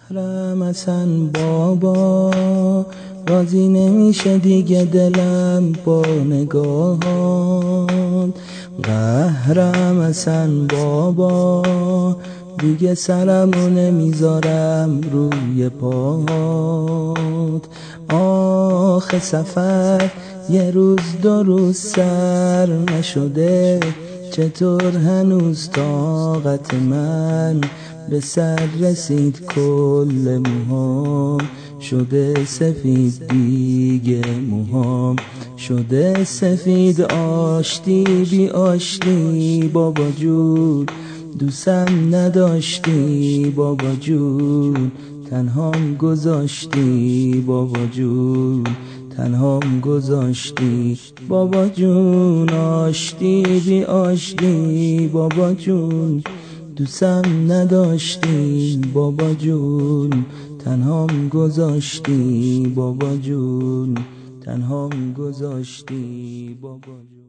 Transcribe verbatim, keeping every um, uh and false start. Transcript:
قهرم حسن بابا، راضی نمیشه دیگه دلم با نگاهات. قهرم حسن بابا، دیگه سرمو نمیذارم روی پاهات. آخه سفر یه روز دو روز سر نشده، چطور هنوز طاقت من به سر رسید؟ کل موهام شده سفید دیگه، موهام شده سفید. آشتی بی آشتی بابا جون، دوستم نداشتی بابا جون، تنهام گذاشتی بابا جون، تنهام گذاشتی بابا جون. آشتی بی آشتی بابا جون، دوستم نداشتی بابا جون، تنهام گذاشتی بابا جون، تنهام گذاشتی بابا جون.